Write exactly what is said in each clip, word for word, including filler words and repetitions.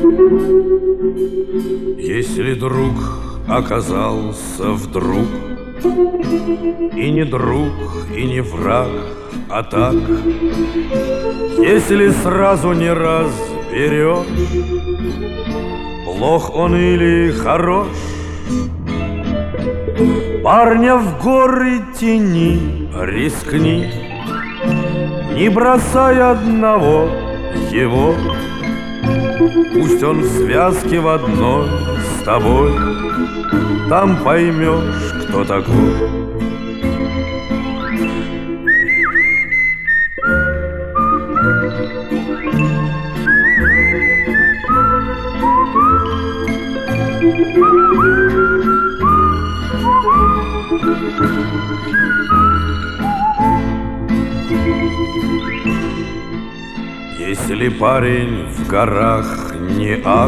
Если друг оказался вдруг и не друг, и не враг, а так, если сразу не разберешь, плох он или хорош, парня в горы тяни, рискни, не бросай одного его. Пусть он в связке в одной с тобой, там поймешь, кто такой. Если парень в горах не ах,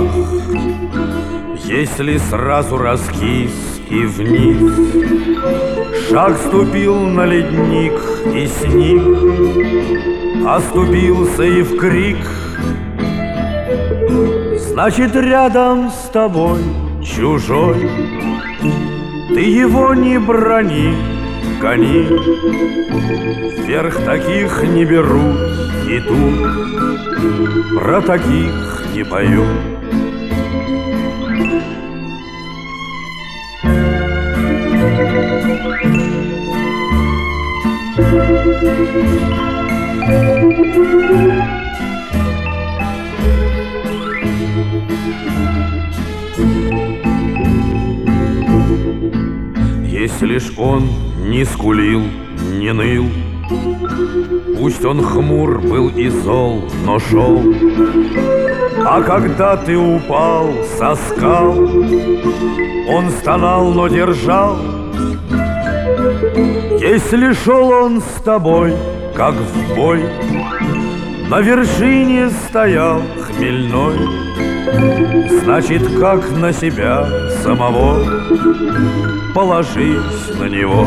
если сразу раскис и вниз, шаг ступил на ледник и сник, оступился и в крик, значит, рядом с тобой чужой, ты его не брони, гони, вверх таких не берут, и тут про таких не поют. Если ж он не скулил, не ныл, пусть он хмур был и зол, но шел. А когда ты упал со скал, он стонал, но держал. Если шел он с тобой, как в бой, на вершине стоял хмельной, значит, как на себя самого, положись на него.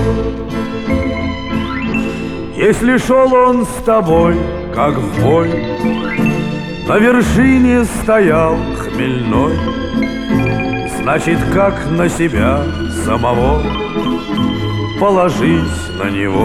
Если шел он с тобой, как в бой, на вершине стоял хмельной, значит, как на себя самого, положись на него.